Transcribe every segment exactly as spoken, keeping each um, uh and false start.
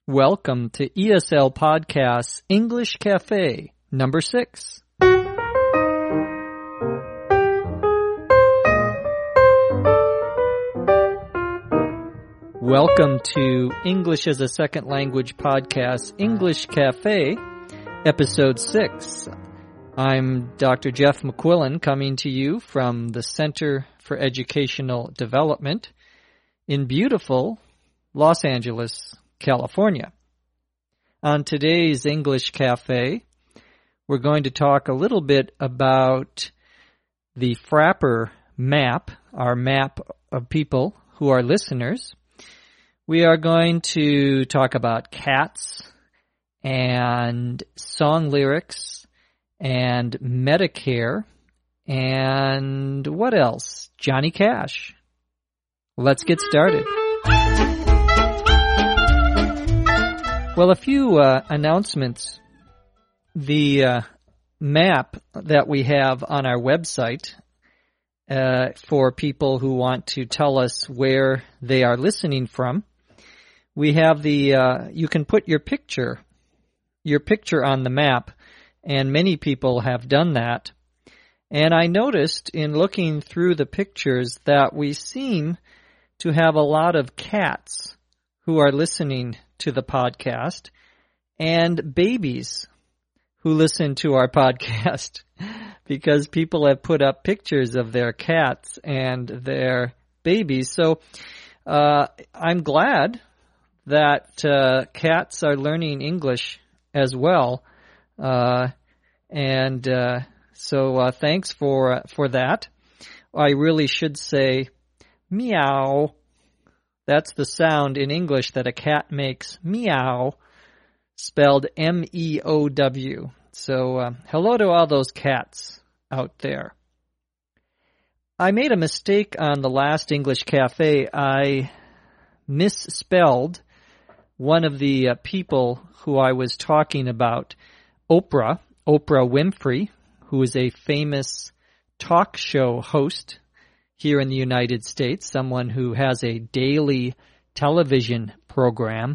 Welcome to E S L Podcast's English Cafe, number six. Welcome to English as a Second Language Podcast, English Cafe, episode six. I'm Doctor Jeff McQuillan, coming to you from the Center for Educational Development in beautiful Los Angeles, California. On today's English Cafe, we're going to talk a little bit about the Frappr map, our map of people who are listeners. We are going to talk about cats and song lyrics and Medicare and what else? Johnny Cash. Let's get started. Well, a few uh, announcements. The uh, map that we have on our website uh, for people who want to tell us where they are listening from, we have the, uh, you can put your picture, your picture on the map, and many people have done that. And I noticed in looking through the pictures that we seem to have a lot of cats who are listening to the podcast, and babies who listen to our podcast, because people have put up pictures of their cats and their babies. So uh, I'm glad that uh, cats are learning English as well, uh, and uh, so uh, thanks for uh, for that. I really should say meow. That's the sound in English that a cat makes, meow, spelled M E O W. So uh, hello to all those cats out there. I made a mistake on the last English Cafe. I misspelled one of the uh, people who I was talking about, Oprah, Oprah Winfrey, who is a famous talk show host here in the United States, someone who has a daily television program.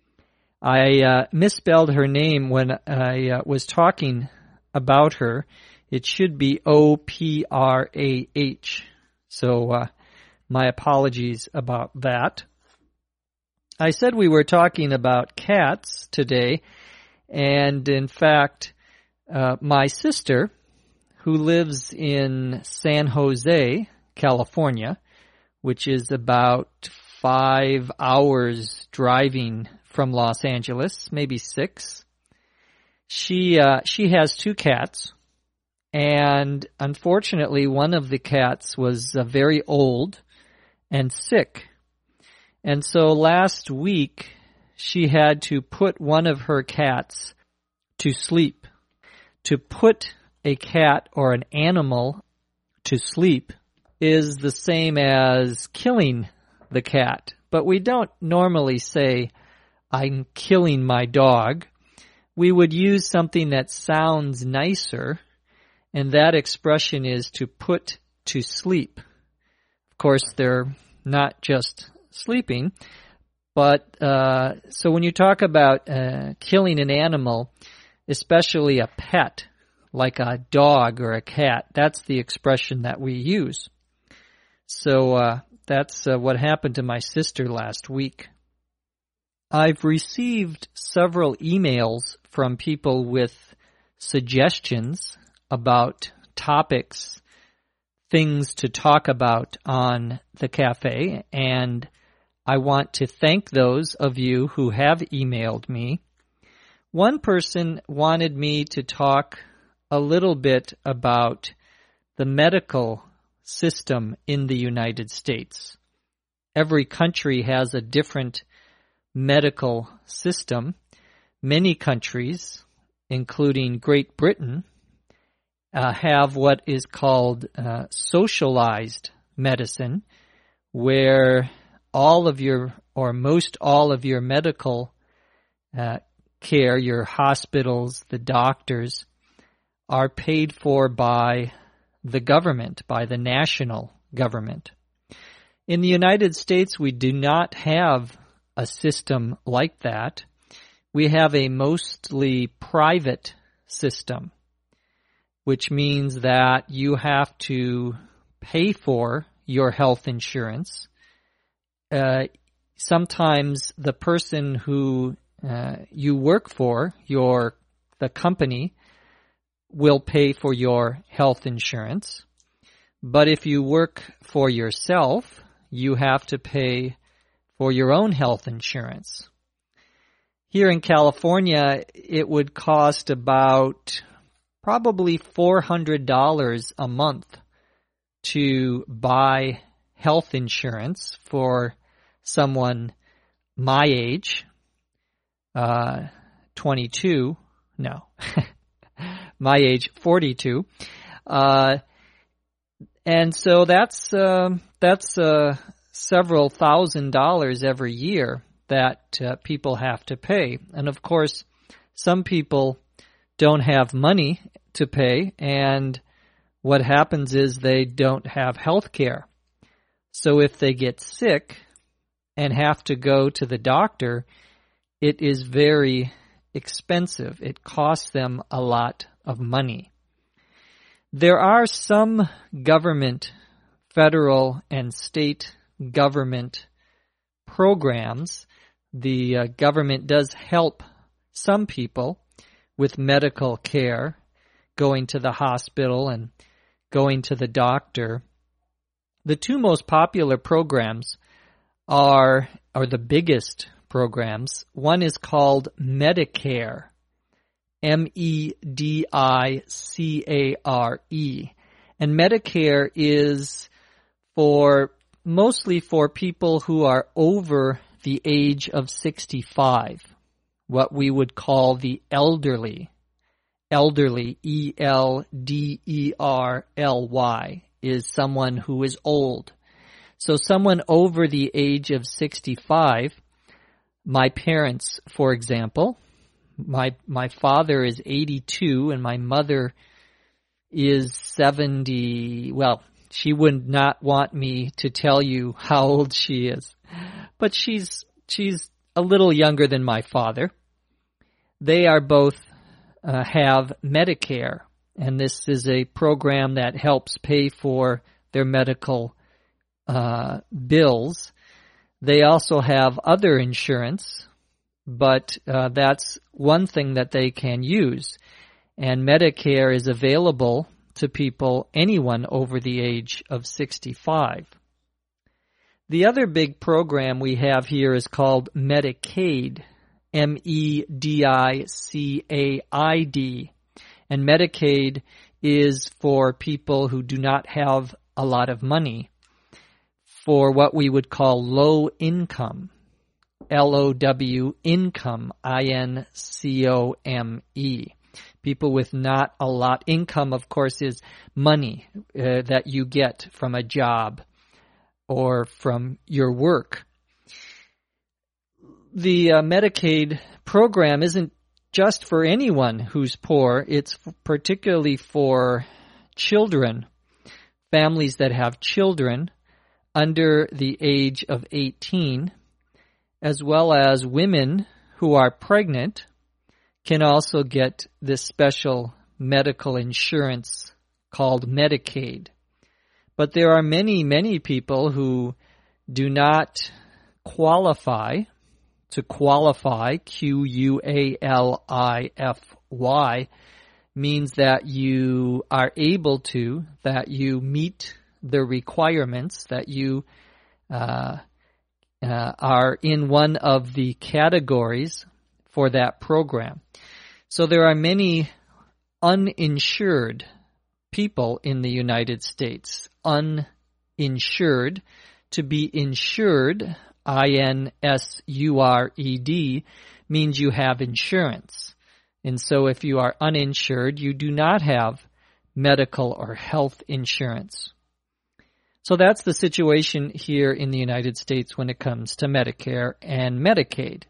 I uh, misspelled her name when I uh, was talking about her. It should be O P R A H. So uh, my apologies about that. I said we were talking about cats today, and in fact, uh, my sister, who lives in San Jose, California, which is about five hours driving from Los Angeles, maybe six. She uh, she has two cats, and unfortunately, one of the cats was uh, very old and sick. And so last week, she had to put one of her cats to sleep. To put a cat or an animal to sleep is the same as killing the cat. But we don't normally say, I'm killing my dog. We would use something that sounds nicer, and that expression is to put to sleep. Of course, they're not just sleeping, but uh, so when you talk about uh, killing an animal, especially a pet, like a dog or a cat, that's the expression that we use. So uh, that's uh, what happened to my sister last week. I've received several emails from people with suggestions about topics, things to talk about on the cafe, and I want to thank those of you who have emailed me. One person wanted me to talk a little bit about the medical system in the United States. Every country has a different medical system. Many countries, including Great Britain, uh, have what is called uh, socialized medicine, where all of your, or most all of your medical uh, care, your hospitals, the doctors, are paid for by the government, by the national government. In the United States, we do not have a system like that. we have a mostly private system, which means that you have to pay for your health insurance. Uh, sometimes the person who uh, you work for, your the company, will pay for your health insurance. But if you work for yourself, you have to pay for your own health insurance. Here in California, it would cost about probably four hundred dollars a month to buy health insurance for someone my age, uh, twenty-two, no, my age, forty-two. Uh, and so that's, uh, that's, uh, several thousand dollars every year that uh, people have to pay. And of course, some people don't have money to pay, and what happens is they don't have health care. So if they get sick and have to go to the doctor, it is very expensive. It costs them a lot of money. There are some government, federal and state government programs. The uh, government does help some people with medical care, going to the hospital and going to the doctor. The two most popular programs are, are the biggest programs. One is called Medicare, M E D I C A R E. And Medicare is for mostly for people who are over the age of sixty-five, what we would call the elderly. Elderly, E L D E R L Y, is someone who is old. So someone over the age of sixty-five, my parents, for example, my my father is eighty-two and my mother is seventy. Well, she would not want me to tell you how old she is, but she's she's a little younger than my father. They are both uh, have Medicare, and this is a program that helps pay for their medical uh, bills. They also have other insurance, but uh, that's one thing that they can use. And Medicare is available to people, anyone over the age of sixty-five. The other big program we have here is called Medicaid, M E D I C A I D. And Medicaid is for people who do not have a lot of money, for what we would call low income, L O W, income, I N C O M E. People with not a lot. Income, of course, is money uh, that you get from a job or from your work. The uh, Medicaid program isn't just for anyone who's poor. It's particularly for children, families that have children under the age of eighteen, as well as women who are pregnant can also get this special medical insurance called Medicaid. But there are many, many people who do not qualify. To qualify, Q U A L I F Y, means that you are able to, that you meet the requirements, that you uh, uh, are in one of the categories for that program. So there are many uninsured people in the United States. Uninsured. To be insured, I N S U R E D, means you have insurance. And so if you are uninsured, you do not have medical or health insurance. So that's the situation here in the United States when it comes to Medicare and Medicaid.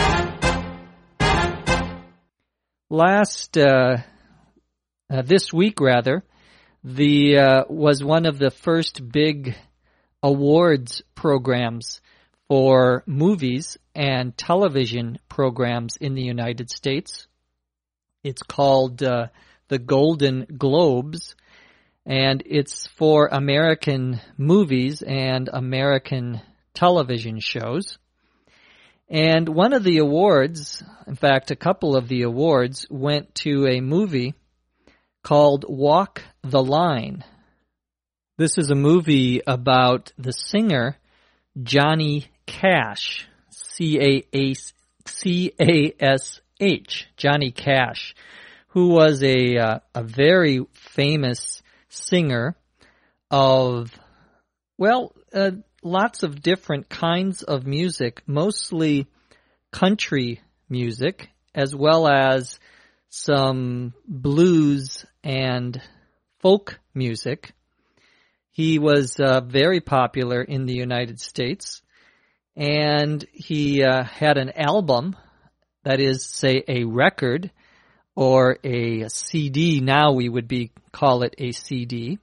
Last, uh, uh, this week rather, the uh, was one of the first big awards programs for movies, and television programs in the United States. It's called uh, the Golden Globes, and it's for American movies and American television shows. And one of the awards, in fact, a couple of the awards, went to a movie called Walk the Line. This is a movie about the singer Johnny Cash, C A S H, Johnny Cash, who was a uh, a very famous singer of, well, uh, lots of different kinds of music, mostly country music, as well as some blues and folk music. He was uh, very popular in the United States, and he uh, had an album, that is, say, a record or a C D, now we would be call it a C D,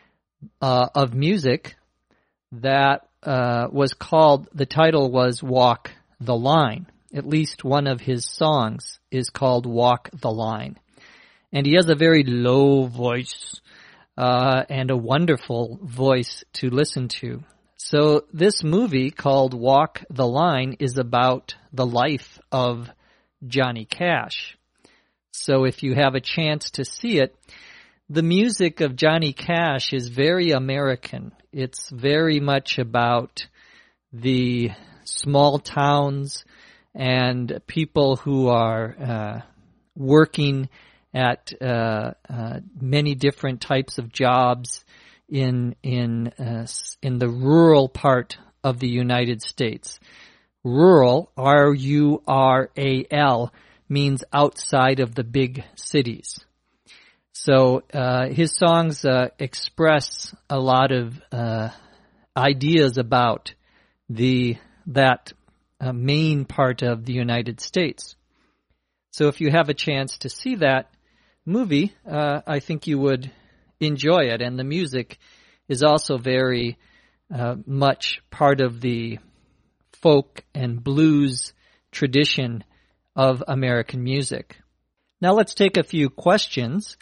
uh, of music that uh, was called, the title was Walk the Line. At least one of his songs is called Walk the Line. And he has a very low voice uh, and a wonderful voice to listen to. So this movie called Walk the Line is about the life of Johnny Cash. So if you have a chance to see it, the music of Johnny Cash is very American. It's very much about the small towns and people who are uh, working at uh, uh, many different types of jobs in in uh, in the rural part of the United States. Rural, R U R A L, means outside of the big cities. So uh, his songs uh, express a lot of uh, ideas about the that uh, main part of the United States. So if you have a chance to see that movie, uh, I think you would enjoy it. And the music is also very uh, much part of the folk and blues tradition of American music. Now let's take a few questions.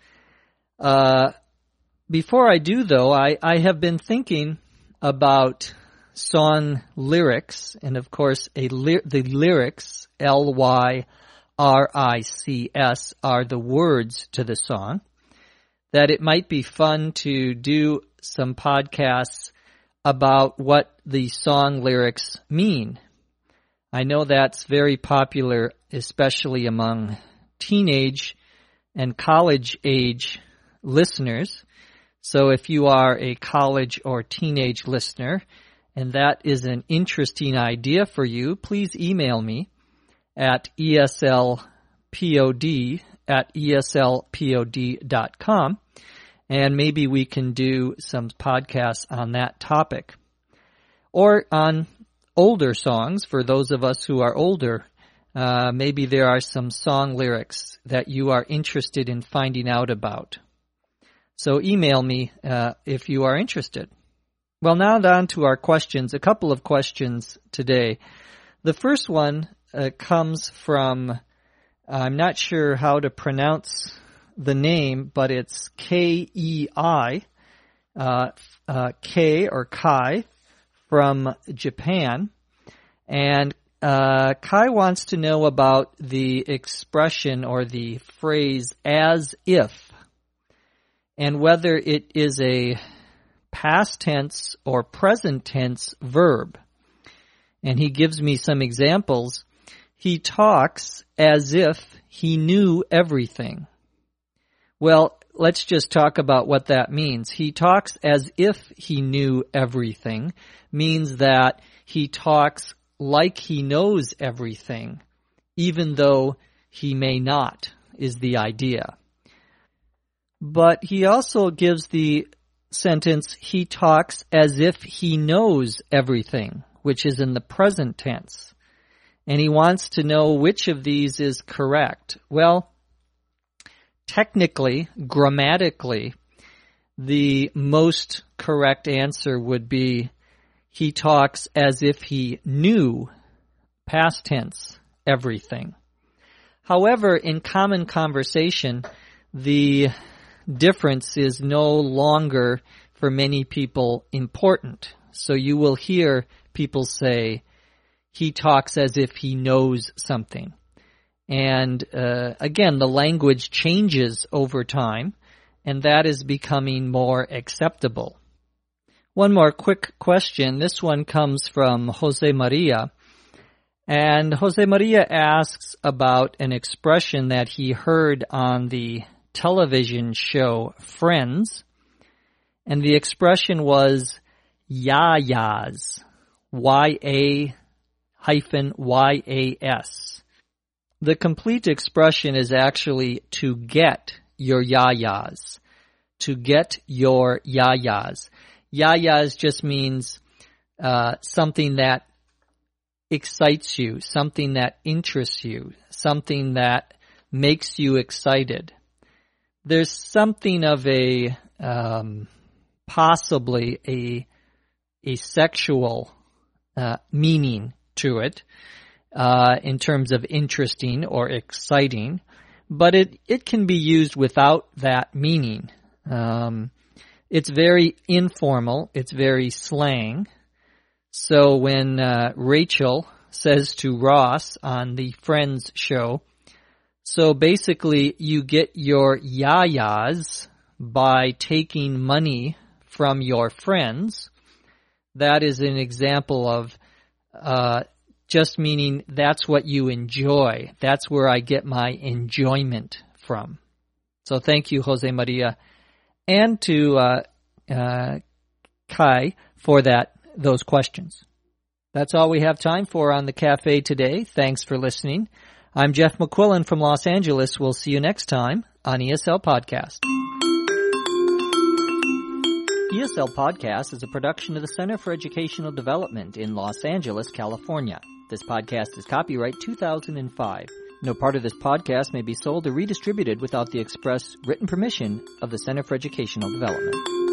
Uh, before I do, though, I, I have been thinking about song lyrics, and of course, a ly- the lyrics, L Y R I C S, are the words to the song, that it might be fun to do some podcasts about what the song lyrics mean. I know that's very popular, especially among teenage and college-age listeners. So if you are a college or teenage listener, and that is an interesting idea for you, please email me at eslpod at eslpod dot com, and maybe we can do some podcasts on that topic. Or on older songs, for those of us who are older. Uh, maybe there are some song lyrics that you are interested in finding out about. So email me uh, if you are interested. Well, now down to our questions. A couple of questions today. The first one uh, comes from, I'm not sure how to pronounce the name, but it's K E I, uh, uh, K or Kai from Japan. And Uh, Kai wants to know about the expression or the phrase as if, and whether it is a past tense or present tense verb. And he gives me some examples. He talks as if he knew everything. Well, let's just talk about what that means. He talks as if he knew everything means that he talks like he knows everything, even though he may not, is the idea. But he also gives the sentence, he talks as if he knows everything, which is in the present tense. And he wants to know which of these is correct. Well, technically, grammatically, the most correct answer would be he talks as if he knew past tense, everything. However, in common conversation, the difference is no longer, for many people, important. So you will hear people say, he talks as if he knows something. And uh, again, the language changes over time, and that is becoming more acceptable. One more quick question. This one comes from Jose Maria. And Jose Maria asks about an expression that he heard on the television show Friends. And the expression was yayas, Y A hyphen Y A S. The complete expression is actually to get your yayas, to get your yayas. Yayas just means uh, something that excites you, something that interests you, something that makes you excited. There's something of a, um, possibly a, a sexual uh, meaning to it uh, in terms of interesting or exciting, but it, it can be used without that meaning. Um, it's very informal. It's very slang. So when uh, Rachel says to Ross on the Friends show, so basically you get your yayas by taking money from your friends, that is an example of uh, just meaning that's what you enjoy. That's where I get my enjoyment from. So thank you, Jose Maria, and to uh, uh, Kai for that. Those questions. That's all we have time for on the Cafe today. Thanks for listening. I'm Jeff McQuillan from Los Angeles. We'll see you next time on E S L Podcast. E S L Podcast is a production of the Center for Educational Development in Los Angeles, California. This podcast is copyright two thousand five. No part of this podcast may be sold or redistributed without the express written permission of the Center for Educational Development.